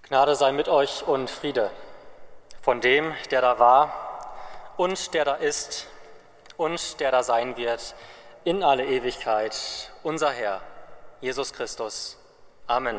Gnade sei mit euch und Friede von dem, der da war und der da ist und der da sein wird in alle Ewigkeit, unser Herr, Jesus Christus. Amen.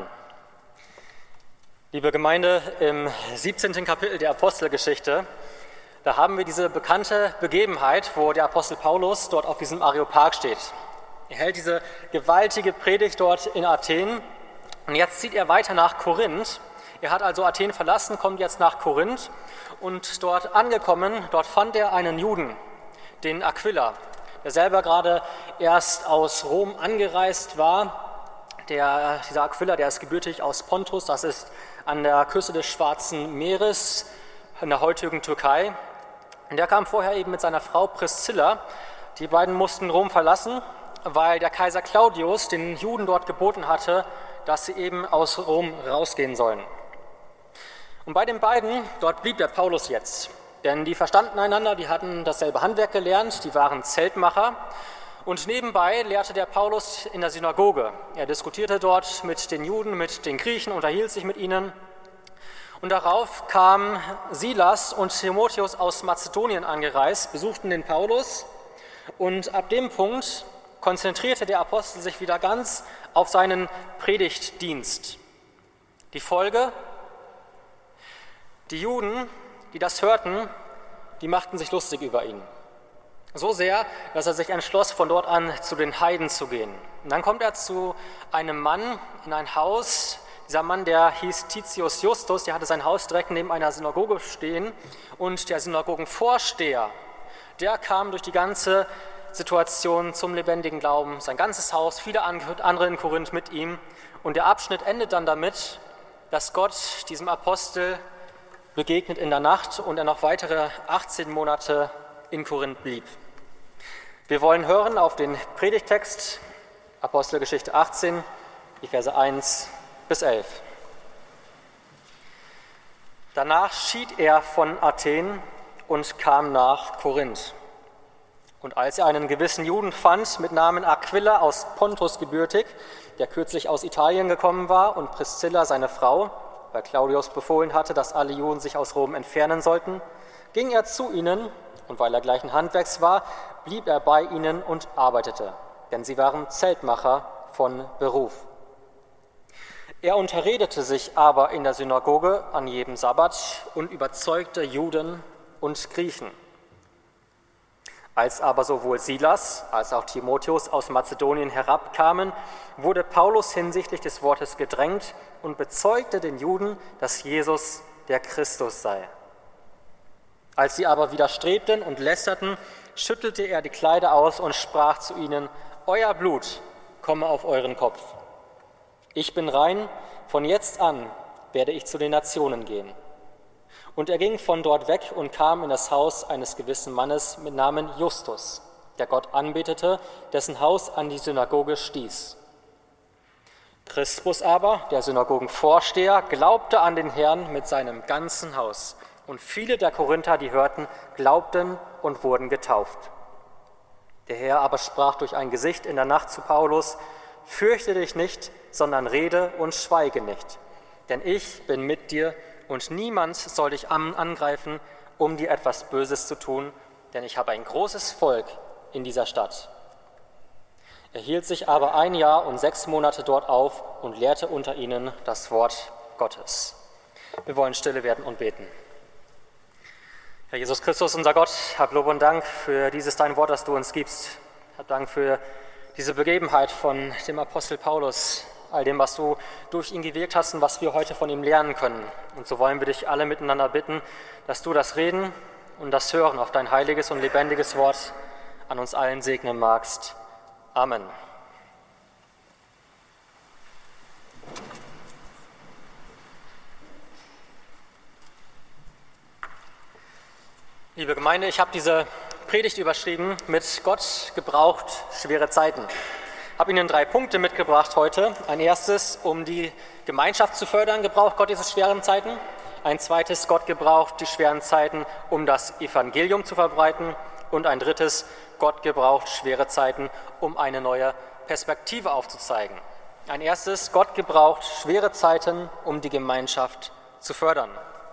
Liebe Gemeinde, im 17. Kapitel der Apostelgeschichte, da haben wir diese bekannte Begebenheit, wo der Apostel Paulus dort auf diesem Areopag steht. Er hält diese gewaltige Predigt dort in Athen und jetzt zieht er weiter nach Korinth. Er hat also Athen verlassen, kommt jetzt nach Korinth und dort angekommen, dort fand er einen Juden, den Aquila, der selber gerade erst aus Rom angereist war. Dieser Aquila, der ist gebürtig aus Pontus, das ist an der Küste des Schwarzen Meeres in der heutigen Türkei. Und der kam vorher eben mit seiner Frau Priscilla. Die beiden mussten Rom verlassen, weil der Kaiser Claudius den Juden dort geboten hatte, dass sie eben aus Rom rausgehen sollen. Und bei den beiden, dort blieb der Paulus jetzt, denn die verstanden einander, die hatten dasselbe Handwerk gelernt, die waren Zeltmacher und nebenbei lehrte der Paulus in der Synagoge. Er diskutierte dort mit den Juden, mit den Griechen, unterhielt sich mit ihnen und darauf kamen Silas und Timotheus aus Mazedonien angereist, besuchten den Paulus und ab dem Punkt konzentrierte der Apostel sich wieder ganz auf seinen Predigtdienst. Die Folge: Die Juden, die das hörten, die machten sich lustig über ihn. So sehr, dass er sich entschloss, von dort an zu den Heiden zu gehen. Und dann kommt er zu einem Mann in ein Haus. Dieser Mann, der hieß Titius Justus, der hatte sein Haus direkt neben einer Synagoge stehen. Und der Synagogenvorsteher, der kam durch die ganze Situation zum lebendigen Glauben. Sein ganzes Haus, viele andere in Korinth mit ihm. Und der Abschnitt endet dann damit, dass Gott diesem Apostel begegnet in der Nacht und er noch weitere 18 Monate in Korinth blieb. Wir wollen hören auf den Predigtext, Apostelgeschichte 18, die Verse 1 bis 11. Danach schied er von Athen und kam nach Korinth. Und als er einen gewissen Juden fand, mit Namen Aquila aus Pontus gebürtig, der kürzlich aus Italien gekommen war, und Priscilla, seine Frau, weil Claudius befohlen hatte, dass alle Juden sich aus Rom entfernen sollten, ging er zu ihnen, und weil er gleichen Handwerks war, blieb er bei ihnen und arbeitete, denn sie waren Zeltmacher von Beruf. Er unterredete sich aber in der Synagoge an jedem Sabbat und überzeugte Juden und Griechen. Als aber sowohl Silas als auch Timotheus aus Mazedonien herabkamen, wurde Paulus hinsichtlich des Wortes gedrängt und bezeugte den Juden, dass Jesus der Christus sei. Als sie aber widerstrebten und lästerten, schüttelte er die Kleider aus und sprach zu ihnen: Euer Blut komme auf euren Kopf. Ich bin rein, von jetzt an werde ich zu den Nationen gehen. Und er ging von dort weg und kam in das Haus eines gewissen Mannes mit Namen Justus, der Gott anbetete, dessen Haus an die Synagoge stieß. Crispus aber, der Synagogenvorsteher, glaubte an den Herrn mit seinem ganzen Haus. Und viele der Korinther, die hörten, glaubten und wurden getauft. Der Herr aber sprach durch ein Gesicht in der Nacht zu Paulus: Fürchte dich nicht, sondern rede und schweige nicht, denn ich bin mit dir und niemand soll dich angreifen, um dir etwas Böses zu tun, denn ich habe ein großes Volk in dieser Stadt. Er hielt sich aber 1 Jahr und 6 Monate dort auf und lehrte unter ihnen das Wort Gottes. Wir wollen stille werden und beten. Herr Jesus Christus, unser Gott, hab Lob und Dank für dieses dein Wort, das du uns gibst. Hab Dank für diese Begebenheit von dem Apostel Paulus, all dem, was du durch ihn gewirkt hast und was wir heute von ihm lernen können. Und so wollen wir dich alle miteinander bitten, dass du das Reden und das Hören auf dein heiliges und lebendiges Wort an uns allen segnen magst. Amen. Liebe Gemeinde, ich habe diese Predigt überschrieben mit Gott gebraucht schwere Zeiten. Ich habe Ihnen 3 Punkte mitgebracht heute. Ein erstes, um die Gemeinschaft zu fördern, gebraucht Gott diese schweren Zeiten. Ein zweites, Gott gebraucht die schweren Zeiten, um das Evangelium zu verbreiten. Und ein drittes, Gott gebraucht schwere Zeiten, um eine neue Perspektive aufzuzeigen. Ein erstes, Gott gebraucht schwere Zeiten, um die Gemeinschaft zu fördern.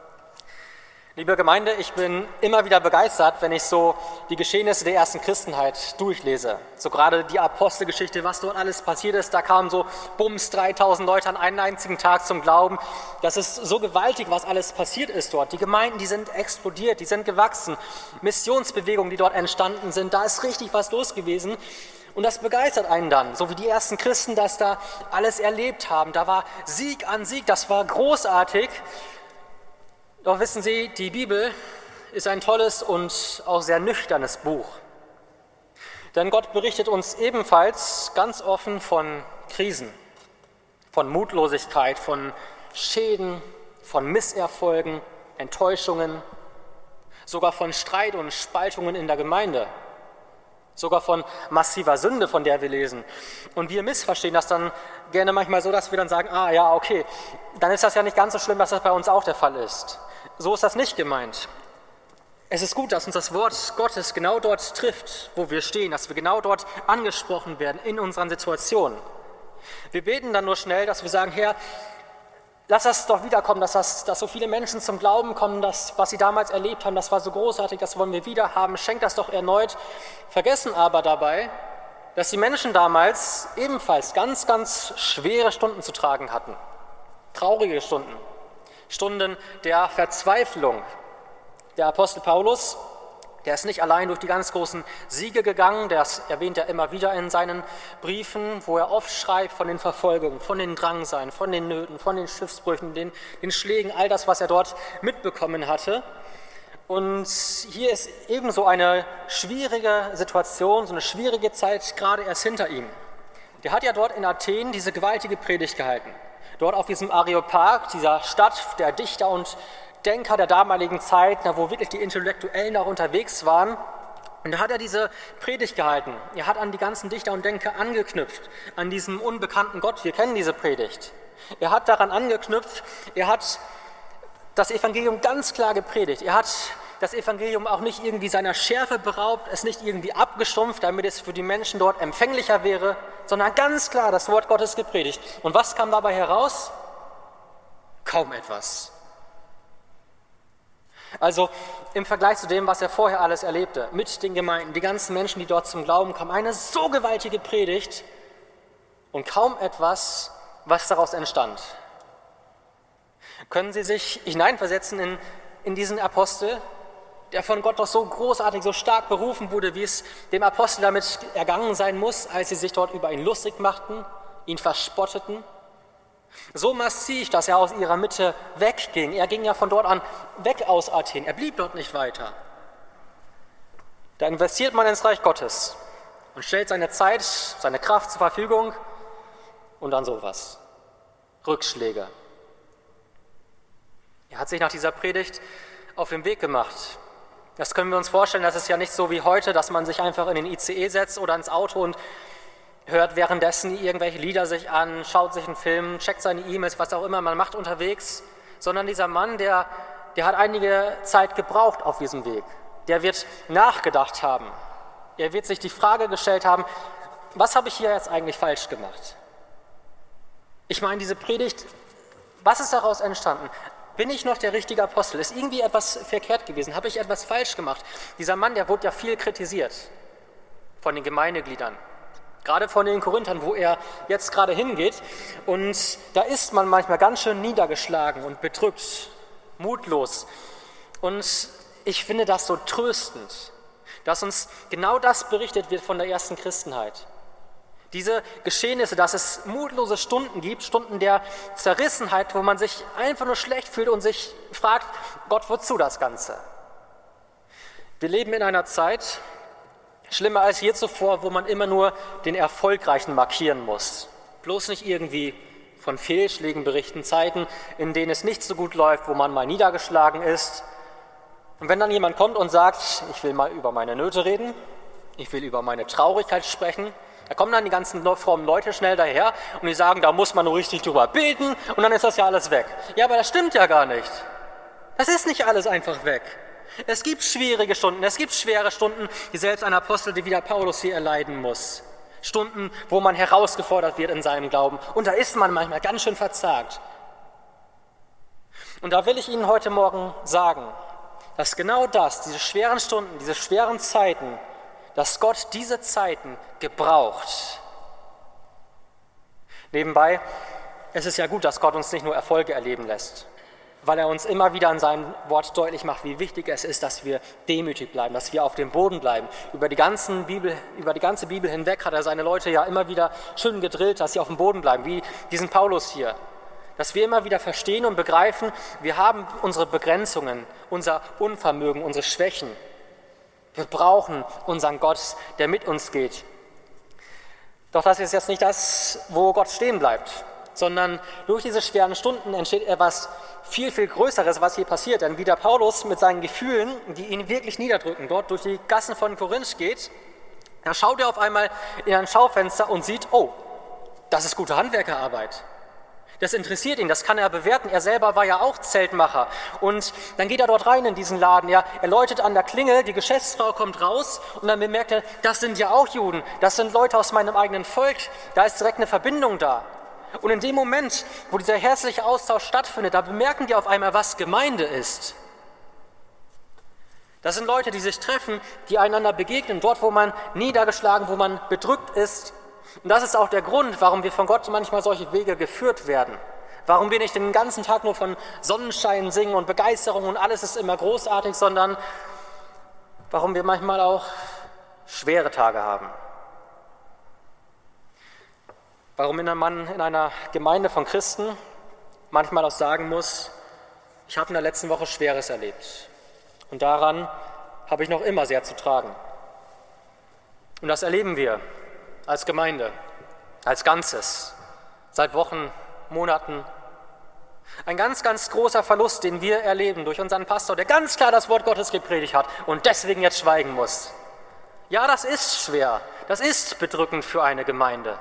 Liebe Gemeinde, ich bin immer wieder begeistert, wenn ich so die Geschehnisse der ersten Christenheit durchlese. So gerade die Apostelgeschichte, was dort alles passiert ist, da kamen so bums 3000 Leute an einem einzigen Tag zum Glauben. Das ist so gewaltig, was alles passiert ist dort. Die Gemeinden, die sind explodiert, die sind gewachsen. Missionsbewegungen, die dort entstanden sind, da ist richtig was los gewesen. Und das begeistert einen dann, so wie die ersten Christen das da alles erlebt haben. Da war Sieg an Sieg, das war großartig. Doch wissen Sie, die Bibel ist ein tolles und auch sehr nüchternes Buch. Denn Gott berichtet uns ebenfalls ganz offen von Krisen, von Mutlosigkeit, von Schäden, von Misserfolgen, Enttäuschungen, sogar von Streit und Spaltungen in der Gemeinde, sogar von massiver Sünde, von der wir lesen. Und wir missverstehen das dann gerne manchmal so, dass wir dann sagen, ja, okay, dann ist das ja nicht ganz so schlimm, dass das bei uns auch der Fall ist. So ist das nicht gemeint. Es ist gut, dass uns das Wort Gottes genau dort trifft, wo wir stehen, dass wir genau dort angesprochen werden in unseren Situationen. Wir beten dann nur schnell, dass wir sagen, Herr, lass das doch wiederkommen, dass so viele Menschen zum Glauben kommen, dass was sie damals erlebt haben, das war so großartig, das wollen wir wieder haben, schenk das doch erneut. Vergessen aber dabei, dass die Menschen damals ebenfalls ganz, ganz schwere Stunden zu tragen hatten. Traurige Stunden. Stunden der Verzweiflung. Der Apostel Paulus, der ist nicht allein durch die ganz großen Siege gegangen, das erwähnt er immer wieder in seinen Briefen, wo er oft schreibt von den Verfolgungen, von den Drangseilen, von den Nöten, von den Schiffsbrüchen, den Schlägen, all das, was er dort mitbekommen hatte. Und hier ist ebenso eine schwierige Situation, so eine schwierige Zeit gerade erst hinter ihm. Der hat ja dort in Athen diese gewaltige Predigt gehalten. Dort auf diesem Areopag, dieser Stadt der Dichter und Denker der damaligen Zeit, wo wirklich die Intellektuellen auch unterwegs waren. Und da hat er diese Predigt gehalten. Er hat an die ganzen Dichter und Denker angeknüpft, an diesem unbekannten Gott. Wir kennen diese Predigt. Er hat daran angeknüpft, er hat das Evangelium ganz klar gepredigt. Er hat das Evangelium auch nicht irgendwie seiner Schärfe beraubt, es nicht irgendwie abgestumpft, damit es für die Menschen dort empfänglicher wäre, sondern ganz klar das Wort Gottes gepredigt. Und was kam dabei heraus? Kaum etwas. Also im Vergleich zu dem, was er vorher alles erlebte, mit den Gemeinden, die ganzen Menschen, die dort zum Glauben kamen, eine so gewaltige Predigt und kaum etwas, was daraus entstand. Können Sie sich hineinversetzen in diesen Apostel, der von Gott doch so großartig, so stark berufen wurde, wie es dem Apostel damit ergangen sein muss, als sie sich dort über ihn lustig machten, ihn verspotteten? So massiv, dass er aus ihrer Mitte wegging. Er ging ja von dort an weg aus Athen. Er blieb dort nicht weiter. Da investiert man ins Reich Gottes und stellt seine Zeit, seine Kraft zur Verfügung und dann sowas. Rückschläge. Er hat sich nach dieser Predigt auf den Weg gemacht. Das können wir uns vorstellen, das ist ja nicht so wie heute, dass man sich einfach in den ICE setzt oder ins Auto und hört währenddessen irgendwelche Lieder sich an, schaut sich einen Film, checkt seine E-Mails, was auch immer man macht unterwegs, sondern dieser Mann, der hat einige Zeit gebraucht auf diesem Weg. Der wird nachgedacht haben. Er wird sich die Frage gestellt haben, was habe ich hier jetzt eigentlich falsch gemacht? Ich meine, diese Predigt, was ist daraus entstanden? Bin ich noch der richtige Apostel? Ist irgendwie etwas verkehrt gewesen? Habe ich etwas falsch gemacht? Dieser Mann, der wurde ja viel kritisiert von den Gemeindegliedern. Gerade von den Korinthern, wo er jetzt gerade hingeht. Und da ist man manchmal ganz schön niedergeschlagen und bedrückt, mutlos. Und ich finde das so tröstend, dass uns genau das berichtet wird von der ersten Christenheit. Diese Geschehnisse, dass es mutlose Stunden gibt, Stunden der Zerrissenheit, wo man sich einfach nur schlecht fühlt und sich fragt, Gott, wozu das Ganze? Wir leben in einer Zeit, schlimmer als je zuvor, wo man immer nur den Erfolgreichen markieren muss. Bloß nicht irgendwie von Fehlschlägen berichten, Zeiten, in denen es nicht so gut läuft, wo man mal niedergeschlagen ist. Und wenn dann jemand kommt und sagt, ich will mal über meine Nöte reden, ich will über meine Traurigkeit sprechen, da kommen dann die ganzen frommen Leute schnell daher und die sagen, da muss man nur richtig drüber beten und dann ist das ja alles weg. Ja, aber das stimmt ja gar nicht. Das ist nicht alles einfach weg. Es gibt schwierige Stunden, es gibt schwere Stunden, die selbst ein Apostel, wie der Paulus hier erleiden muss. Stunden, wo man herausgefordert wird in seinem Glauben. Und da ist man manchmal ganz schön verzagt. Und da will ich Ihnen heute Morgen sagen, dass genau das, diese schweren Stunden, diese schweren Zeiten, dass Gott diese Zeiten gebraucht. Nebenbei, es ist ja gut, dass Gott uns nicht nur Erfolge erleben lässt, weil er uns immer wieder in seinem Wort deutlich macht, wie wichtig es ist, dass wir demütig bleiben, dass wir auf dem Boden bleiben. Über die ganze Bibel hinweg hat er seine Leute ja immer wieder schön gedrillt, dass sie auf dem Boden bleiben, wie diesen Paulus hier. Dass wir immer wieder verstehen und begreifen, wir haben unsere Begrenzungen, unser Unvermögen, unsere Schwächen. Wir brauchen unseren Gott, der mit uns geht. Doch das ist jetzt nicht das, wo Gott stehen bleibt, sondern durch diese schweren Stunden entsteht etwas viel, viel Größeres, was hier passiert. Denn wie der Paulus mit seinen Gefühlen, die ihn wirklich niederdrücken, dort durch die Gassen von Korinth geht, da schaut er auf einmal in ein Schaufenster und sieht, oh, das ist gute Handwerkerarbeit. Das interessiert ihn, das kann er bewerten. Er selber war ja auch Zeltmacher. Und dann geht er dort rein in diesen Laden. Ja, er läutet an der Klingel, die Geschäftsfrau kommt raus und dann bemerkt er, das sind ja auch Juden, das sind Leute aus meinem eigenen Volk. Da ist direkt eine Verbindung da. Und in dem Moment, wo dieser herzliche Austausch stattfindet, da bemerken die auf einmal, was Gemeinde ist. Das sind Leute, die sich treffen, die einander begegnen, dort, wo man niedergeschlagen, wo man bedrückt ist. Und das ist auch der Grund, warum wir von Gott manchmal solche Wege geführt werden. Warum wir nicht den ganzen Tag nur von Sonnenschein singen und Begeisterung und alles ist immer großartig, sondern warum wir manchmal auch schwere Tage haben. Warum man in einer Gemeinde von Christen manchmal auch sagen muss, ich habe in der letzten Woche Schweres erlebt. Und daran habe ich noch immer sehr zu tragen. Und das erleben wir als Gemeinde, als Ganzes, seit Wochen, Monaten. Ein ganz, ganz großer Verlust, den wir erleben durch unseren Pastor, der ganz klar das Wort Gottes gepredigt hat und deswegen jetzt schweigen muss. Ja, das ist schwer, das ist bedrückend für eine Gemeinde.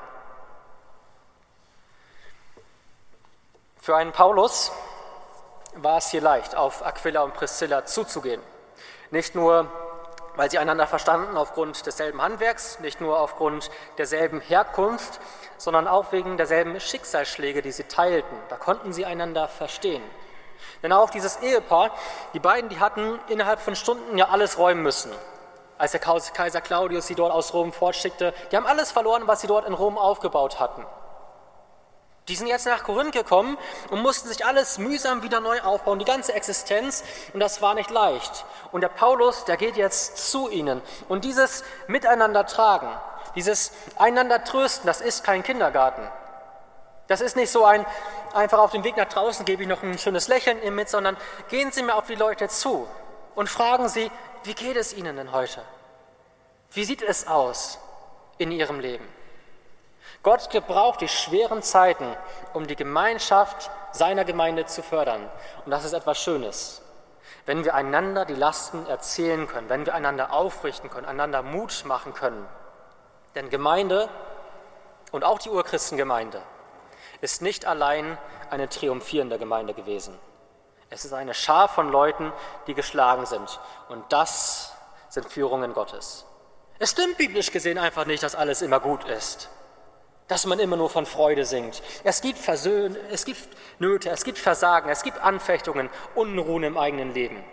Für einen Paulus war es hier leicht, auf Aquila und Priscilla zuzugehen. Nicht nur, weil sie einander verstanden aufgrund desselben Handwerks, nicht nur aufgrund derselben Herkunft, sondern auch wegen derselben Schicksalsschläge, die sie teilten. Da konnten sie einander verstehen. Denn auch dieses Ehepaar, die beiden, die hatten innerhalb von Stunden ja alles räumen müssen. Als der Kaiser Claudius sie dort aus Rom fortschickte, die haben alles verloren, was sie dort in Rom aufgebaut hatten. Die sind jetzt nach Korinth gekommen und mussten sich alles mühsam wieder neu aufbauen, die ganze Existenz, und das war nicht leicht. Und der Paulus, der geht jetzt zu ihnen. Und dieses Miteinander tragen, dieses einander trösten, das ist kein Kindergarten. Das ist nicht so einfach auf dem Weg nach draußen gebe ich noch ein schönes Lächeln mit, sondern gehen Sie mir auf die Leute zu und fragen Sie, wie geht es Ihnen denn heute? Wie sieht es aus in Ihrem Leben? Gott gebraucht die schweren Zeiten, um die Gemeinschaft seiner Gemeinde zu fördern. Und das ist etwas Schönes. Wenn wir einander die Lasten erzählen können, wenn wir einander aufrichten können, einander Mut machen können. Denn Gemeinde und auch die Urchristengemeinde ist nicht allein eine triumphierende Gemeinde gewesen. Es ist eine Schar von Leuten, die geschlagen sind. Und das sind Führungen Gottes. Es stimmt biblisch gesehen einfach nicht, dass alles immer gut ist. Dass man immer nur von Freude singt. Es gibt Nöte, es gibt Versagen, es gibt Anfechtungen, Unruhen im eigenen Leben.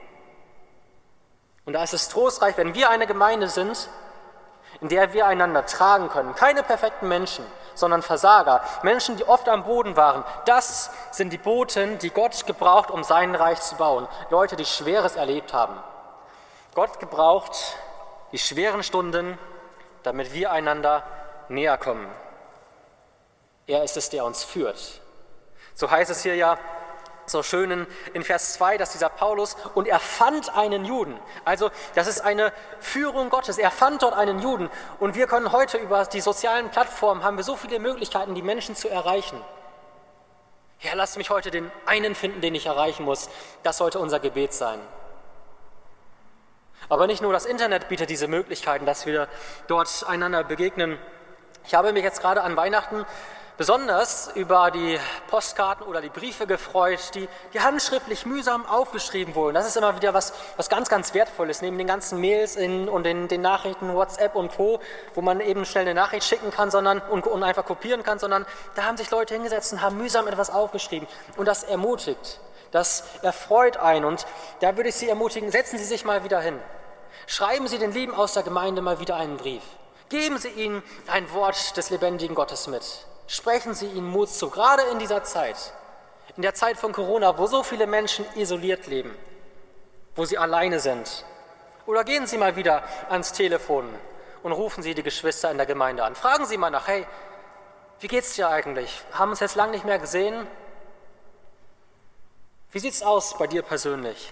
Und da ist es trostreich, wenn wir eine Gemeinde sind, in der wir einander tragen können. Keine perfekten Menschen, sondern Versager. Menschen, die oft am Boden waren. Das sind die Boten, die Gott gebraucht, um sein Reich zu bauen. Leute, die Schweres erlebt haben. Gott gebraucht die schweren Stunden, damit wir einander näher kommen. Er ist es, der uns führt. So heißt es hier ja so schön in Vers 2, dass dieser Paulus, und er fand einen Juden. Also das ist eine Führung Gottes. Er fand dort einen Juden. Und wir können heute über die sozialen Plattformen, haben wir so viele Möglichkeiten, die Menschen zu erreichen. Ja, lasst mich heute den einen finden, den ich erreichen muss. Das sollte unser Gebet sein. Aber nicht nur das Internet bietet diese Möglichkeiten, dass wir dort einander begegnen. Ich habe mich jetzt gerade an Weihnachten besonders über die Postkarten oder die Briefe gefreut, die handschriftlich mühsam aufgeschrieben wurden. Das ist immer wieder was ganz, ganz Wertvolles, neben den ganzen Mails und den Nachrichten, WhatsApp und Co., wo man eben schnell eine Nachricht schicken kann und einfach kopieren kann, sondern da haben sich Leute hingesetzt und haben mühsam etwas aufgeschrieben. Und das ermutigt, das erfreut einen. Und da würde ich Sie ermutigen, setzen Sie sich mal wieder hin. Schreiben Sie den Lieben aus der Gemeinde mal wieder einen Brief. Geben Sie ihnen ein Wort des lebendigen Gottes mit. Sprechen Sie ihnen Mut zu, gerade in dieser Zeit, in der Zeit von Corona, wo so viele Menschen isoliert leben, wo sie alleine sind. Oder gehen Sie mal wieder ans Telefon und rufen Sie die Geschwister in der Gemeinde an. Fragen Sie mal nach, hey, wie geht's dir eigentlich? Haben uns jetzt lange nicht mehr gesehen? Wie sieht's aus bei dir persönlich?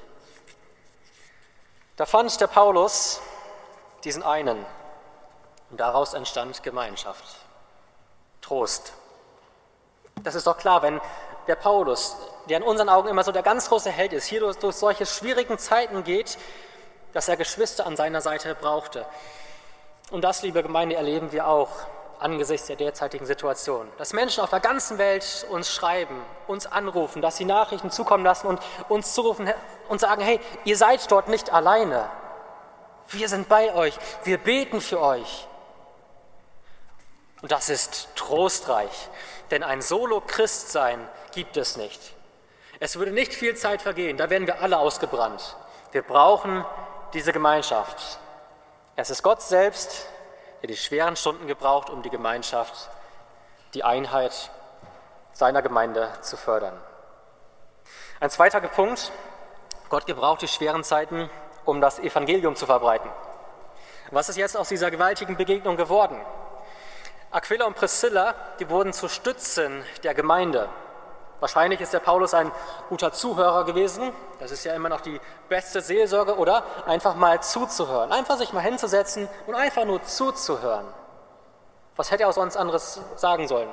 Da fand der Paulus diesen einen und daraus entstand Gemeinschaft. Trost. Das ist doch klar, wenn der Paulus, der in unseren Augen immer so der ganz große Held ist, hier durch solche schwierigen Zeiten geht, dass er Geschwister an seiner Seite brauchte. Und das, liebe Gemeinde, erleben wir auch angesichts der derzeitigen Situation. Dass Menschen auf der ganzen Welt uns schreiben, uns anrufen, dass sie Nachrichten zukommen lassen und uns zurufen und sagen, hey, ihr seid dort nicht alleine. Wir sind bei euch, wir beten für euch. Und das ist trostreich, denn ein Solo-Christsein gibt es nicht. Es würde nicht viel Zeit vergehen, da werden wir alle ausgebrannt. Wir brauchen diese Gemeinschaft. Es ist Gott selbst, der die schweren Stunden gebraucht, um die Gemeinschaft, die Einheit seiner Gemeinde zu fördern. Ein zweiter Punkt, Gott gebraucht die schweren Zeiten, um das Evangelium zu verbreiten. Was ist jetzt aus dieser gewaltigen Begegnung geworden? Aquila und Priscilla, die wurden zu Stützen der Gemeinde. Wahrscheinlich ist der Paulus ein guter Zuhörer gewesen. Das ist ja immer noch die beste Seelsorge, oder? Einfach mal zuzuhören. Einfach sich mal hinzusetzen und einfach nur zuzuhören. Was hätte er auch sonst anderes sagen sollen?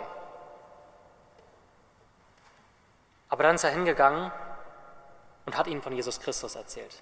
Aber dann ist er hingegangen und hat ihnen von Jesus Christus erzählt.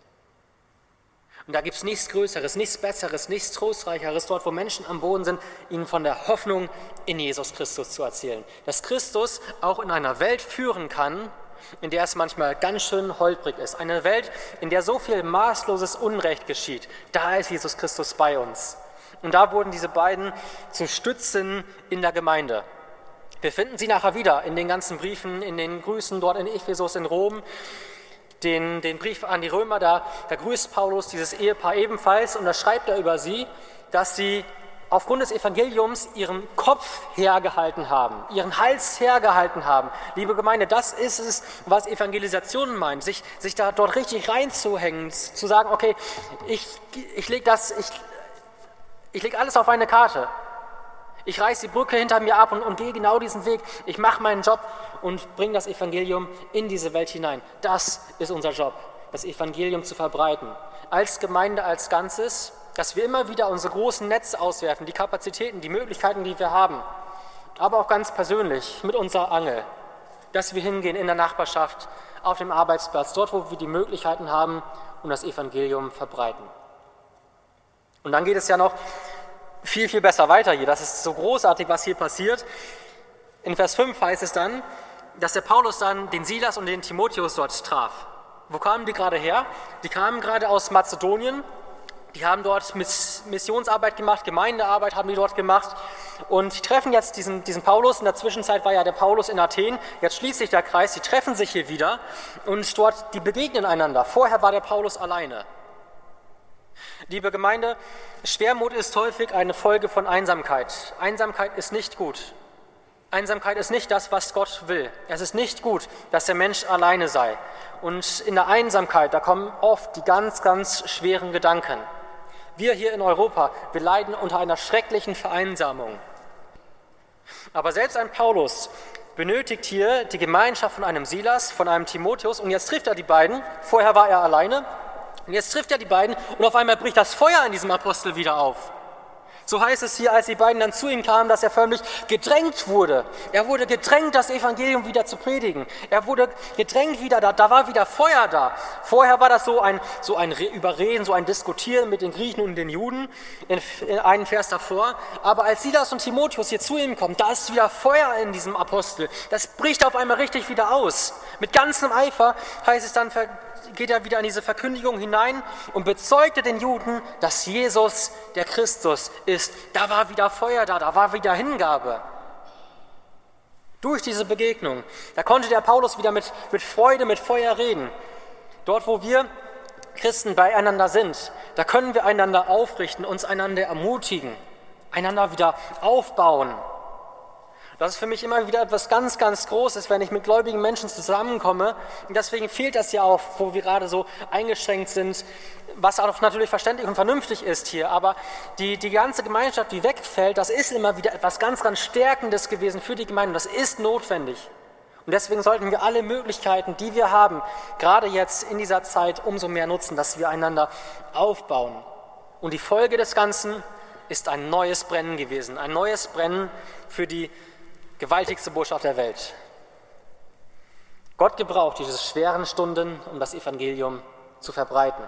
Und da gibt es nichts Größeres, nichts Besseres, nichts Trostreicheres, dort wo Menschen am Boden sind, ihnen von der Hoffnung in Jesus Christus zu erzählen. Dass Christus auch in einer Welt führen kann, in der es manchmal ganz schön holprig ist. Eine Welt, in der so viel maßloses Unrecht geschieht. Da ist Jesus Christus bei uns. Und da wurden diese beiden zu Stützen in der Gemeinde. Wir finden sie nachher wieder in den ganzen Briefen, in den Grüßen dort in Ephesus, in Rom. Den Brief an die Römer, da grüßt Paulus dieses Ehepaar ebenfalls und da schreibt er über sie, dass sie aufgrund des Evangeliums ihren Kopf hergehalten haben, ihren Hals hergehalten haben. Liebe Gemeinde, das ist es, was Evangelisation meint, sich da dort richtig reinzuhängen, zu sagen, okay, ich lege alles auf eine Karte. Ich reiße die Brücke hinter mir ab und gehe genau diesen Weg. Ich mache meinen Job und bringe das Evangelium in diese Welt hinein. Das ist unser Job, das Evangelium zu verbreiten. Als Gemeinde, als Ganzes, dass wir immer wieder unsere großen Netze auswerfen, die Kapazitäten, die Möglichkeiten, die wir haben. Aber auch ganz persönlich mit unserer Angel, dass wir hingehen in der Nachbarschaft, auf dem Arbeitsplatz, dort, wo wir die Möglichkeiten haben und das Evangelium verbreiten. Und dann geht es ja noch viel, viel besser weiter hier. Das ist so großartig, was hier passiert. In Vers 5 heißt es dann, dass der Paulus dann den Silas und den Timotheus dort traf. Wo kamen die gerade her? Die kamen gerade aus Mazedonien. Die haben dort Missionsarbeit gemacht, Gemeindearbeit haben die dort gemacht. Und die treffen jetzt diesen Paulus. In der Zwischenzeit war ja der Paulus in Athen. Jetzt schließt sich der Kreis. Die treffen sich hier wieder und dort, die begegnen einander. Vorher war der Paulus alleine. Liebe Gemeinde, Schwermut ist häufig eine Folge von Einsamkeit. Einsamkeit ist nicht gut. Einsamkeit ist nicht das, was Gott will. Es ist nicht gut, dass der Mensch alleine sei. Und in der Einsamkeit, da kommen oft die ganz, ganz schweren Gedanken. Wir hier in Europa, wir leiden unter einer schrecklichen Vereinsamung. Aber selbst ein Paulus benötigt hier die Gemeinschaft von einem Silas, von einem Timotheus. Und jetzt trifft er die beiden. Vorher war er alleine. Und jetzt trifft er die beiden und auf einmal bricht das Feuer in diesem Apostel wieder auf. So heißt es hier, als die beiden dann zu ihm kamen, dass er förmlich gedrängt wurde. Er wurde gedrängt, das Evangelium wieder zu predigen. Er wurde gedrängt wieder, da war wieder Feuer da. Vorher war das so ein Überreden, so ein Diskutieren mit den Griechen und den Juden, in einem Vers davor. Aber als Silas und Timotheus hier zu ihm kommen, da ist wieder Feuer in diesem Apostel. Das bricht auf einmal richtig wieder aus. Mit ganzem Eifer heißt es dann, geht er wieder in diese Verkündigung hinein und bezeugte den Juden, dass Jesus der Christus ist. Da war wieder Feuer da war wieder Hingabe. Durch diese Begegnung, da konnte der Paulus wieder mit Freude, mit Feuer reden. Dort, wo wir Christen beieinander sind, da können wir einander aufrichten, uns einander ermutigen, einander wieder aufbauen. Das ist für mich immer wieder etwas ganz, ganz Großes, wenn ich mit gläubigen Menschen zusammenkomme. Und deswegen fehlt das ja auch, wo wir gerade so eingeschränkt sind, was auch natürlich verständlich und vernünftig ist hier. Aber die ganze Gemeinschaft, die wegfällt, das ist immer wieder etwas ganz, ganz Stärkendes gewesen für die Gemeinde. Das ist notwendig. Und deswegen sollten wir alle Möglichkeiten, die wir haben, gerade jetzt in dieser Zeit umso mehr nutzen, dass wir einander aufbauen. Und die Folge des Ganzen ist ein neues Brennen gewesen. Ein neues Brennen für die gewaltigste Botschaft der Welt. Gott gebraucht diese schweren Stunden, um das Evangelium zu verbreiten.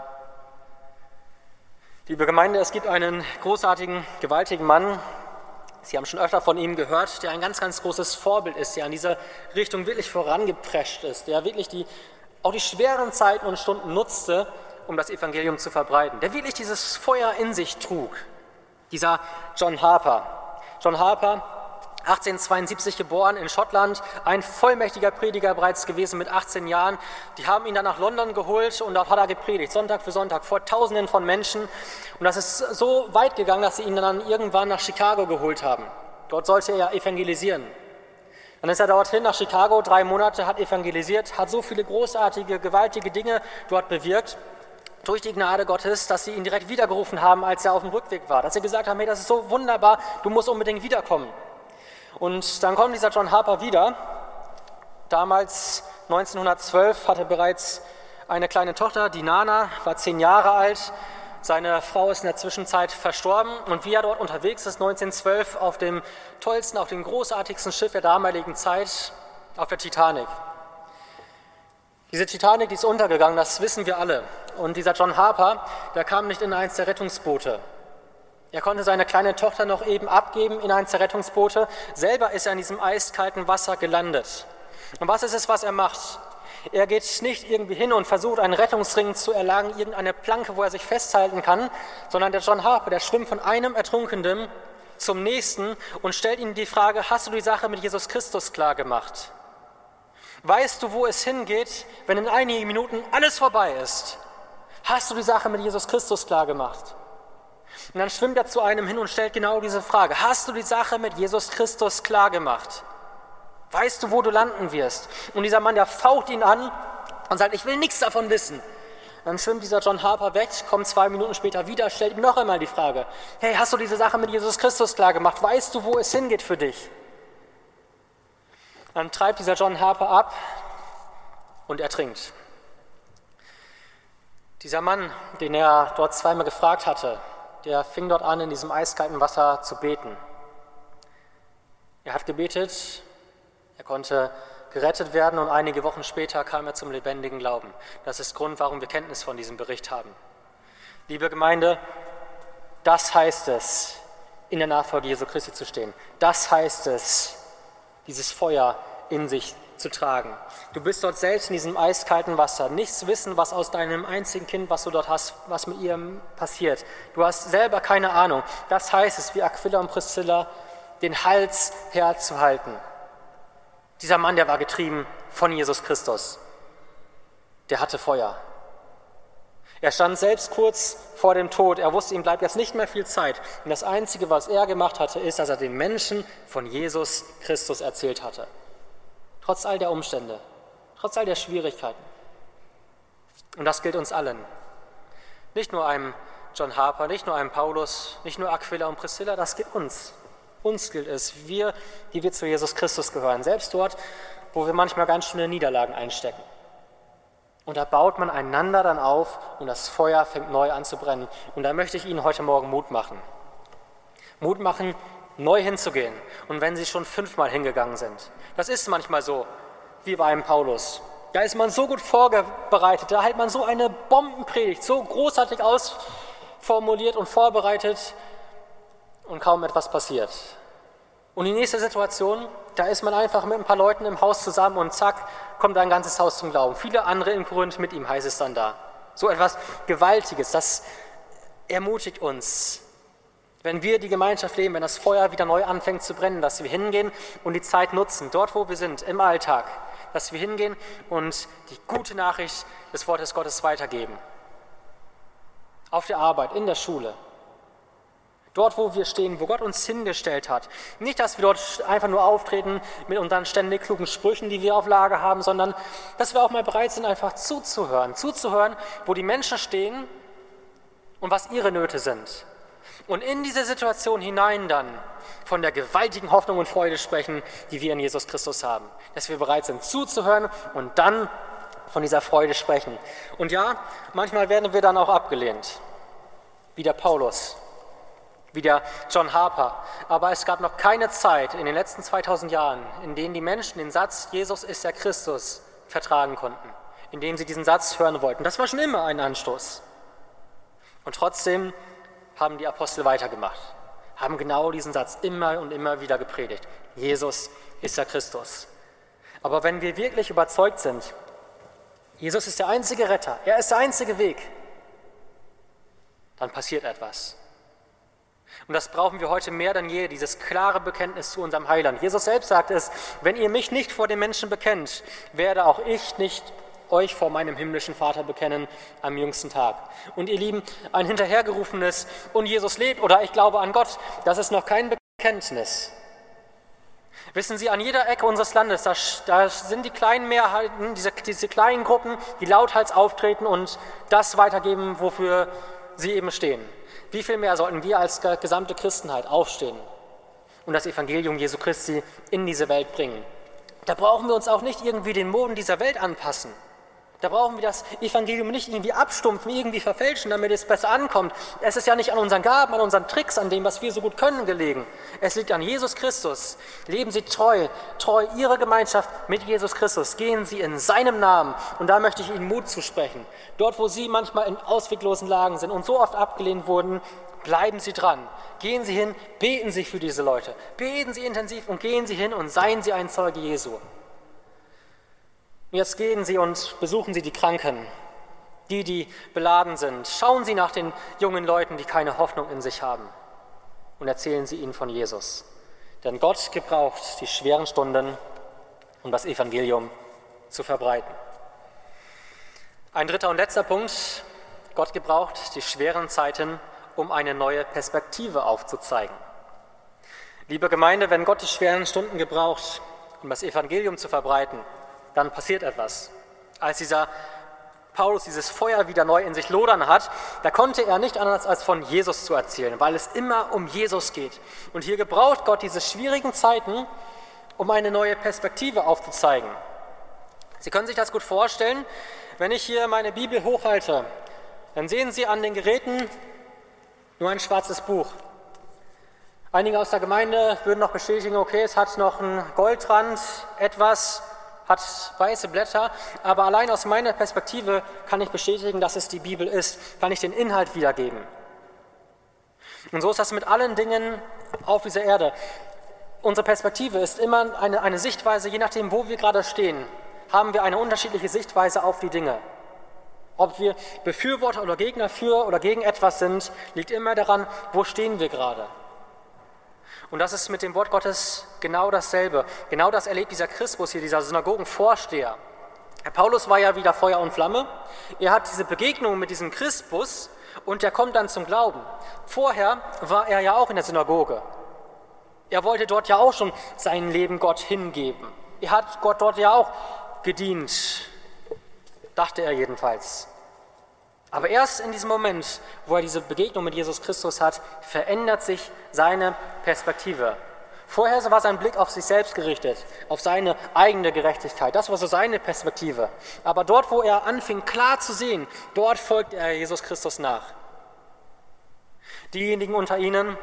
Liebe Gemeinde, es gibt einen großartigen, gewaltigen Mann, Sie haben schon öfter von ihm gehört, der ein ganz, ganz großes Vorbild ist, der in dieser Richtung wirklich vorangeprescht ist, der wirklich auch die schweren Zeiten und Stunden nutzte, um das Evangelium zu verbreiten, der wirklich dieses Feuer in sich trug. Dieser John Harper. John Harper, 1872 geboren in Schottland, ein vollmächtiger Prediger bereits gewesen mit 18 Jahren. Die haben ihn dann nach London geholt und dort hat er gepredigt, Sonntag für Sonntag, vor Tausenden von Menschen. Und das ist so weit gegangen, dass sie ihn dann irgendwann nach Chicago geholt haben. Dort sollte er evangelisieren. Dann ist er dorthin nach Chicago, 3 Monate, hat evangelisiert, hat so viele großartige, gewaltige Dinge dort bewirkt, durch die Gnade Gottes, dass sie ihn direkt wiedergerufen haben, als er auf dem Rückweg war. Dass sie gesagt haben, hey, das ist so wunderbar, du musst unbedingt wiederkommen. Und dann kommt dieser John Harper wieder. Damals, 1912, hatte bereits eine kleine Tochter, die Nana, war 10 Jahre alt. Seine Frau ist in der Zwischenzeit verstorben. Und wie er dort unterwegs ist, 1912, auf dem tollsten, auf dem großartigsten Schiff der damaligen Zeit, auf der Titanic. Diese Titanic, die ist untergegangen, das wissen wir alle. Und dieser John Harper, der kam nicht in eins der Rettungsboote. Er konnte seine kleine Tochter noch eben abgeben in eins der Rettungsboote. Selber ist er in diesem eiskalten Wasser gelandet. Und was ist es, was er macht? Er geht nicht irgendwie hin und versucht, einen Rettungsring zu erlangen, irgendeine Planke, wo er sich festhalten kann, sondern der John Harper, der schwimmt von einem Ertrunkenen zum nächsten und stellt ihm die Frage, hast du die Sache mit Jesus Christus klar gemacht? Weißt du, wo es hingeht, wenn in einigen Minuten alles vorbei ist? Hast du die Sache mit Jesus Christus klar gemacht? Und dann schwimmt er zu einem hin und stellt genau diese Frage. Hast du die Sache mit Jesus Christus klar gemacht? Weißt du, wo du landen wirst? Und dieser Mann, der faucht ihn an und sagt, ich will nichts davon wissen. Dann schwimmt dieser John Harper weg, kommt 2 Minuten später wieder, stellt ihm noch einmal die Frage. Hey, hast du diese Sache mit Jesus Christus klar gemacht? Weißt du, wo es hingeht für dich? Dann treibt dieser John Harper ab und ertrinkt. Dieser Mann, den er dort zweimal gefragt hatte, der fing dort an, in diesem eiskalten Wasser zu beten. Er hat gebetet, er konnte gerettet werden und einige Wochen später kam er zum lebendigen Glauben. Das ist Grund, warum wir Kenntnis von diesem Bericht haben. Liebe Gemeinde, das heißt es, in der Nachfolge Jesu Christi zu stehen. Das heißt es, dieses Feuer in sich zu tragen. Du bist dort selbst in diesem eiskalten Wasser, nichts wissen, was aus deinem einzigen Kind, was du dort hast, was mit ihr passiert. Du hast selber keine Ahnung. Das heißt es, wie Aquila und Priscilla, den Hals herzuhalten. Dieser Mann, der war getrieben von Jesus Christus. Der hatte Feuer. Er stand selbst kurz vor dem Tod. Er wusste, ihm bleibt jetzt nicht mehr viel Zeit. Und das Einzige, was er gemacht hatte, ist, dass er den Menschen von Jesus Christus erzählt hatte. Trotz all der Umstände, trotz all der Schwierigkeiten. Und das gilt uns allen. Nicht nur einem John Harper, nicht nur einem Paulus, nicht nur Aquila und Priscilla, das gilt uns. Uns gilt es, wir, die wir zu Jesus Christus gehören. Selbst dort, wo wir manchmal ganz schöne Niederlagen einstecken. Und da baut man einander dann auf und das Feuer fängt neu an zu brennen. Und da möchte ich Ihnen heute Morgen Mut machen. Mut machen, neu hinzugehen. Und wenn sie schon 5-mal hingegangen sind. Das ist manchmal so, wie bei einem Paulus. Da ist man so gut vorbereitet, da hält man so eine Bombenpredigt, so großartig ausformuliert und vorbereitet und kaum etwas passiert. Und die nächste Situation, da ist man einfach mit ein paar Leuten im Haus zusammen und zack, kommt ein ganzes Haus zum Glauben. Viele andere in Korinth mit ihm, heißt es dann da. So etwas Gewaltiges, das ermutigt uns, wenn wir die Gemeinschaft leben, wenn das Feuer wieder neu anfängt zu brennen, dass wir hingehen und die Zeit nutzen, dort wo wir sind, im Alltag, dass wir hingehen und die gute Nachricht des Wortes Gottes weitergeben. Auf der Arbeit, in der Schule, dort wo wir stehen, wo Gott uns hingestellt hat. Nicht, dass wir dort einfach nur auftreten mit unseren ständig klugen Sprüchen, die wir auf Lager haben, sondern dass wir auch mal bereit sind, einfach zuzuhören, wo die Menschen stehen und was ihre Nöte sind. Und in diese Situation hinein dann von der gewaltigen Hoffnung und Freude sprechen, die wir in Jesus Christus haben. Dass wir bereit sind zuzuhören und dann von dieser Freude sprechen. Und ja, manchmal werden wir dann auch abgelehnt. Wie der Paulus, wie der John Harper. Aber es gab noch keine Zeit in den letzten 2000 Jahren, in denen die Menschen den Satz, Jesus ist der Christus, vertragen konnten. In dem sie diesen Satz hören wollten. Das war schon immer ein Anstoß. Und trotzdem haben die Apostel weitergemacht, haben genau diesen Satz immer und immer wieder gepredigt. Jesus ist der Christus. Aber wenn wir wirklich überzeugt sind, Jesus ist der einzige Retter, er ist der einzige Weg, dann passiert etwas. Und das brauchen wir heute mehr denn je, dieses klare Bekenntnis zu unserem Heiland. Jesus selbst sagt es, wenn ihr mich nicht vor den Menschen bekennt, werde auch ich nicht euch vor meinem himmlischen Vater bekennen am jüngsten Tag. Und ihr Lieben, ein hinterhergerufenes und Jesus lebt oder ich glaube an Gott, das ist noch kein Bekenntnis. Wissen Sie, an jeder Ecke unseres Landes, da sind die kleinen Mehrheiten, diese kleinen Gruppen, die lauthals auftreten und das weitergeben, wofür sie eben stehen. Wie viel mehr sollten wir als gesamte Christenheit aufstehen und das Evangelium Jesu Christi in diese Welt bringen? Da brauchen wir uns auch nicht irgendwie den Moden dieser Welt anpassen. Da brauchen wir das Evangelium nicht irgendwie abstumpfen, irgendwie verfälschen, damit es besser ankommt. Es ist ja nicht an unseren Gaben, an unseren Tricks, an dem, was wir so gut können, gelegen. Es liegt an Jesus Christus. Leben Sie treu Ihre Gemeinschaft mit Jesus Christus. Gehen Sie in seinem Namen. Und da möchte ich Ihnen Mut zusprechen. Dort, wo Sie manchmal in ausweglosen Lagen sind und so oft abgelehnt wurden, bleiben Sie dran. Gehen Sie hin, beten Sie für diese Leute. Beten Sie intensiv und gehen Sie hin und seien Sie ein Zeuge Jesu. Jetzt gehen Sie und besuchen Sie die Kranken, die beladen sind. Schauen Sie nach den jungen Leuten, die keine Hoffnung in sich haben und erzählen Sie ihnen von Jesus. Denn Gott gebraucht die schweren Stunden, um das Evangelium zu verbreiten. Ein dritter und letzter Punkt. Gott gebraucht die schweren Zeiten, um eine neue Perspektive aufzuzeigen. Liebe Gemeinde, wenn Gott die schweren Stunden gebraucht, um das Evangelium zu verbreiten, dann passiert etwas. Als dieser Paulus dieses Feuer wieder neu in sich lodern hat, da konnte er nicht anders als von Jesus zu erzählen, weil es immer um Jesus geht. Und hier gebraucht Gott diese schwierigen Zeiten, um eine neue Perspektive aufzuzeigen. Sie können sich das gut vorstellen, wenn ich hier meine Bibel hochhalte, dann sehen Sie an den Geräten nur ein schwarzes Buch. Einige aus der Gemeinde würden noch bestätigen, okay, es hat noch einen Goldrand, etwas, hat weiße Blätter, aber allein aus meiner Perspektive kann ich bestätigen, dass es die Bibel ist, kann ich den Inhalt wiedergeben. Und so ist das mit allen Dingen auf dieser Erde. Unsere Perspektive ist immer eine Sichtweise, je nachdem, wo wir gerade stehen, haben wir eine unterschiedliche Sichtweise auf die Dinge. Ob wir Befürworter oder Gegner für oder gegen etwas sind, liegt immer daran, wo stehen wir gerade. Und das ist mit dem Wort Gottes genau dasselbe. Genau das erlebt dieser Crispus hier, dieser Synagogenvorsteher. Herr Paulus war ja wieder Feuer und Flamme. Er hat diese Begegnung mit diesem Crispus und der kommt dann zum Glauben. Vorher war er ja auch in der Synagoge. Er wollte dort ja auch schon sein Leben Gott hingeben. Er hat Gott dort ja auch gedient, dachte er jedenfalls. Aber erst in diesem Moment, wo er diese Begegnung mit Jesus Christus hat, verändert sich seine Perspektive. Vorher war sein Blick auf sich selbst gerichtet, auf seine eigene Gerechtigkeit. Das war so seine Perspektive. Aber dort, wo er anfing, klar zu sehen, dort folgt er Jesus Christus nach. Diejenigen unter Ihnen,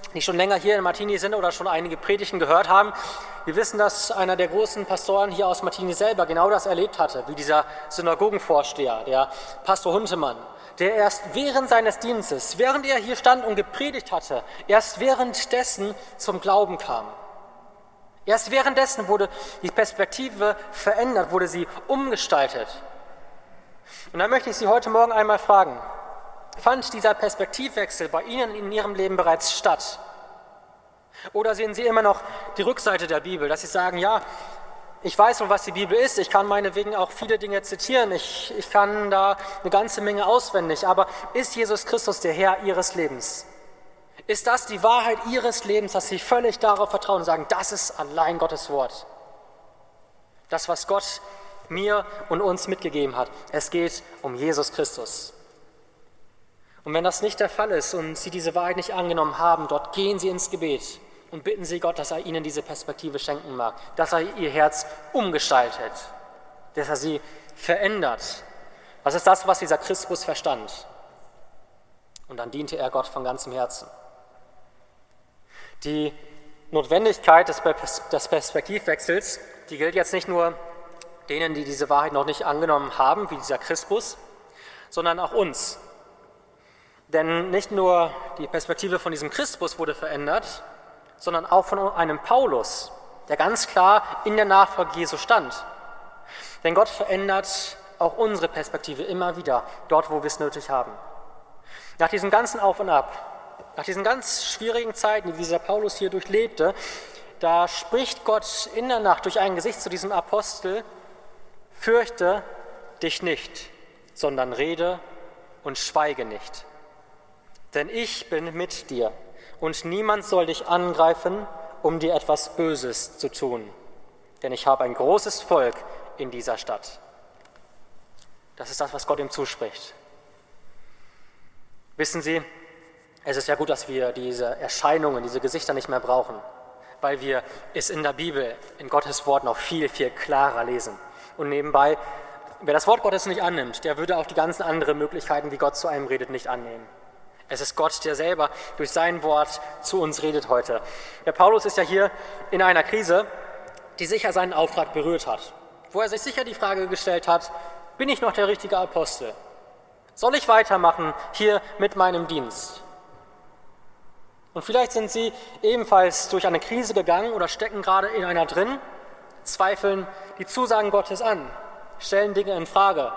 die schon länger hier in Martini sind oder schon einige Predigten gehört haben, wir wissen, dass einer der großen Pastoren hier aus Martini selber genau das erlebt hatte, wie dieser Synagogenvorsteher, der Pastor Huntemann, der erst während seines Dienstes, während er hier stand und gepredigt hatte, erst währenddessen zum Glauben kam. Erst währenddessen wurde die Perspektive verändert, wurde sie umgestaltet. Und da möchte ich Sie heute Morgen einmal fragen, fand dieser Perspektivwechsel bei Ihnen in Ihrem Leben bereits statt? Oder sehen Sie immer noch die Rückseite der Bibel, dass Sie sagen, ja, ich weiß wohl, was die Bibel ist, ich kann meinetwegen auch viele Dinge zitieren, ich kann da eine ganze Menge auswendig, aber ist Jesus Christus der Herr Ihres Lebens? Ist das die Wahrheit Ihres Lebens, dass Sie völlig darauf vertrauen und sagen, das ist allein Gottes Wort? Das, was Gott mir und uns mitgegeben hat. Es geht um Jesus Christus. Und wenn das nicht der Fall ist und Sie diese Wahrheit nicht angenommen haben, dort gehen Sie ins Gebet und bitten Sie Gott, dass er Ihnen diese Perspektive schenken mag, dass er Ihr Herz umgestaltet, dass er sie verändert. Das ist das, was dieser Christus verstand. Und dann diente er Gott von ganzem Herzen. Die Notwendigkeit des Perspektivwechsels, die gilt jetzt nicht nur denen, die diese Wahrheit noch nicht angenommen haben, wie dieser Christus, sondern auch uns. Denn nicht nur die Perspektive von diesem Christus wurde verändert, sondern auch von einem Paulus, der ganz klar in der Nachfolge Jesu stand. Denn Gott verändert auch unsere Perspektive immer wieder, dort, wo wir es nötig haben. Nach diesem ganzen Auf und Ab, nach diesen ganz schwierigen Zeiten, die dieser Paulus hier durchlebte, da spricht Gott in der Nacht durch ein Gesicht zu diesem Apostel: Fürchte dich nicht, sondern rede und schweige nicht. Denn ich bin mit dir und niemand soll dich angreifen, um dir etwas Böses zu tun. Denn ich habe ein großes Volk in dieser Stadt. Das ist das, was Gott ihm zuspricht. Wissen Sie, es ist ja gut, dass wir diese Erscheinungen, diese Gesichter nicht mehr brauchen, weil wir es in der Bibel, in Gottes Wort noch viel, viel klarer lesen. Und nebenbei, wer das Wort Gottes nicht annimmt, der würde auch die ganzen anderen Möglichkeiten, wie Gott zu einem redet, nicht annehmen. Es ist Gott, der selber durch sein Wort zu uns redet heute. Der Paulus ist ja hier in einer Krise, die sicher seinen Auftrag berührt hat, wo er sich sicher die Frage gestellt hat: Bin ich noch der richtige Apostel? Soll ich weitermachen hier mit meinem Dienst? Und vielleicht sind Sie ebenfalls durch eine Krise gegangen oder stecken gerade in einer drin, zweifeln die Zusagen Gottes an, stellen Dinge in Frage,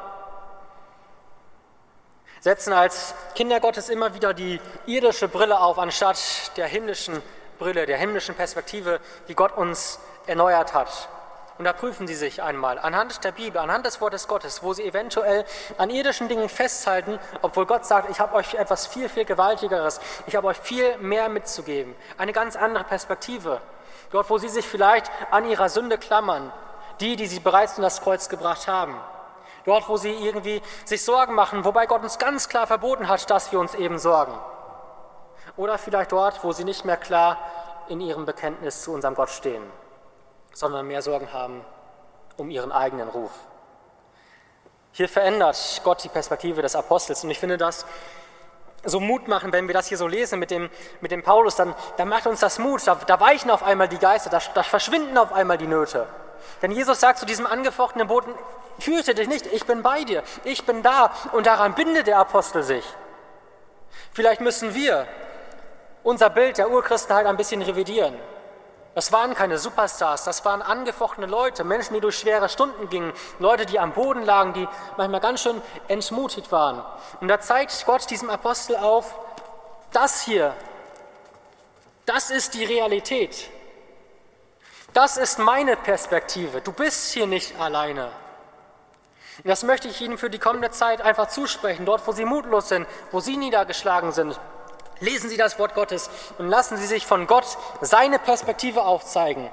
setzen als Kinder Gottes immer wieder die irdische Brille auf, anstatt der himmlischen Brille, der himmlischen Perspektive, die Gott uns erneuert hat. Und da prüfen Sie sich einmal anhand der Bibel, anhand des Wortes Gottes, wo Sie eventuell an irdischen Dingen festhalten, obwohl Gott sagt, ich habe euch etwas viel, viel Gewaltigeres, ich habe euch viel mehr mitzugeben, eine ganz andere Perspektive. Dort, wo Sie sich vielleicht an Ihrer Sünde klammern, die Sie bereits in das Kreuz gebracht haben. Dort, wo Sie irgendwie sich Sorgen machen, wobei Gott uns ganz klar verboten hat, dass wir uns eben sorgen. Oder vielleicht dort, wo Sie nicht mehr klar in Ihrem Bekenntnis zu unserem Gott stehen, sondern mehr Sorgen haben um Ihren eigenen Ruf. Hier verändert Gott die Perspektive des Apostels. Und ich finde das so Mut machen, wenn wir das hier so lesen mit dem Paulus, dann macht uns das Mut, da weichen auf einmal die Geister, da verschwinden auf einmal die Nöte. Denn Jesus sagt zu diesem angefochtenen Boten: Fürchte dich nicht, ich bin bei dir, ich bin da. Und daran bindet der Apostel sich. Vielleicht müssen wir unser Bild der Urchristenheit ein bisschen revidieren. Das waren keine Superstars, das waren angefochtene Leute, Menschen, die durch schwere Stunden gingen, Leute, die am Boden lagen, die manchmal ganz schön entmutigt waren. Und da zeigt Gott diesem Apostel auf: Das hier, das ist die Realität. Das ist meine Perspektive. Du bist hier nicht alleine. Und das möchte ich Ihnen für die kommende Zeit einfach zusprechen. Dort, wo Sie mutlos sind, wo Sie niedergeschlagen sind, lesen Sie das Wort Gottes und lassen Sie sich von Gott seine Perspektive aufzeigen.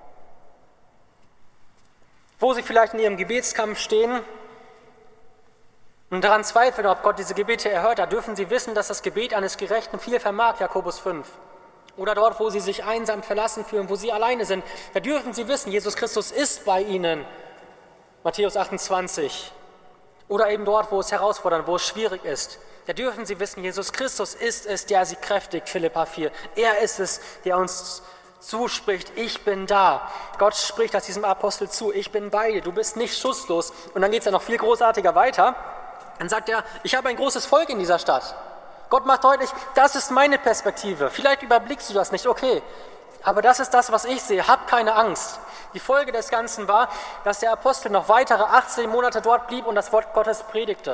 Wo Sie vielleicht in Ihrem Gebetskampf stehen und daran zweifeln, ob Gott diese Gebete erhört, da dürfen Sie wissen, dass das Gebet eines Gerechten viel vermag, Jakobus 5. Oder dort, wo Sie sich einsam verlassen fühlen, wo Sie alleine sind, da dürfen Sie wissen, Jesus Christus ist bei Ihnen, Matthäus 28. oder eben dort, wo es herausfordernd, wo es schwierig ist, da dürfen sie wissen, Jesus Christus ist es, der sie kräftigt, Philipper 4. Er ist es, der uns zuspricht, ich bin da. Gott spricht das diesem Apostel zu, ich bin bei dir, du bist nicht schutzlos. Und dann geht es ja noch viel großartiger weiter. Dann sagt er, ich habe ein großes Volk in dieser Stadt. Gott macht deutlich, das ist meine Perspektive. Vielleicht überblickst du das nicht, okay. Aber das ist das, was ich sehe. Hab keine Angst. Die Folge des Ganzen war, dass der Apostel noch weitere 18 Monate dort blieb und das Wort Gottes predigte.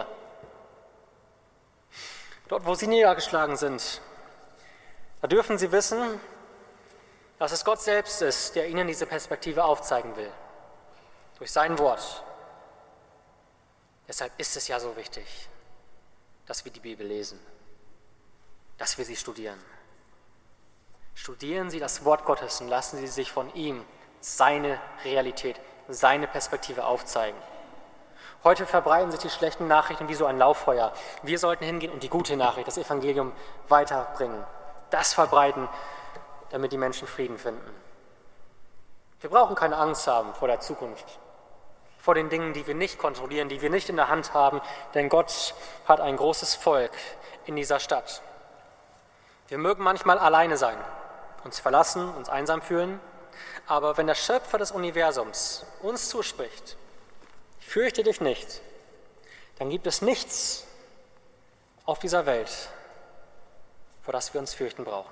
Dort, wo sie niedergeschlagen sind, da dürfen sie wissen, dass es Gott selbst ist, der ihnen diese Perspektive aufzeigen will. Durch sein Wort. Deshalb ist es ja so wichtig, dass wir die Bibel lesen, dass wir sie studieren. Studieren Sie das Wort Gottes und lassen Sie sich von ihm seine Realität, seine Perspektive aufzeigen. Heute verbreiten sich die schlechten Nachrichten wie so ein Lauffeuer. Wir sollten hingehen und die gute Nachricht, das Evangelium, weiterbringen. Das verbreiten, damit die Menschen Frieden finden. Wir brauchen keine Angst haben vor der Zukunft, vor den Dingen, die wir nicht kontrollieren, die wir nicht in der Hand haben, denn Gott hat ein großes Volk in dieser Stadt. Wir mögen manchmal alleine sein, uns verlassen, uns einsam fühlen, aber wenn der Schöpfer des Universums uns zuspricht, fürchte dich nicht, dann gibt es nichts auf dieser Welt, vor das wir uns fürchten brauchen.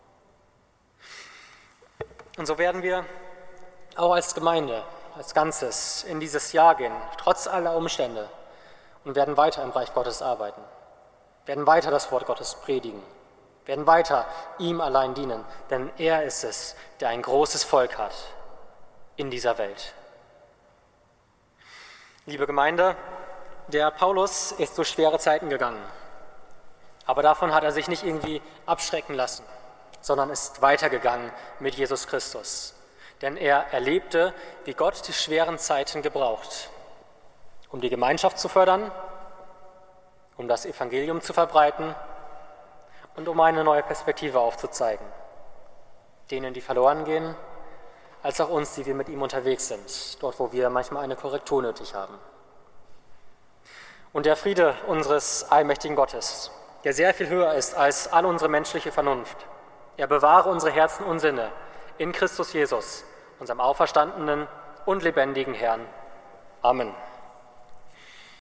Und so werden wir auch als Gemeinde, als Ganzes in dieses Jahr gehen, trotz aller Umstände, und werden weiter im Reich Gottes arbeiten, werden weiter das Wort Gottes predigen, werden weiter ihm allein dienen, denn er ist es, der ein großes Volk hat in dieser Welt. Liebe Gemeinde, der Paulus ist durch schwere Zeiten gegangen, aber davon hat er sich nicht irgendwie abschrecken lassen, sondern ist weitergegangen mit Jesus Christus. Denn er erlebte, wie Gott die schweren Zeiten gebraucht, um die Gemeinschaft zu fördern, um das Evangelium zu verbreiten und um eine neue Perspektive aufzuzeigen. Denen, die verloren gehen, als auch uns, die wir mit ihm unterwegs sind, dort, wo wir manchmal eine Korrektur nötig haben. Und der Friede unseres allmächtigen Gottes, der sehr viel höher ist als all unsere menschliche Vernunft, er bewahre unsere Herzen und Sinne in Christus Jesus, unserem auferstandenen und lebendigen Herrn. Amen.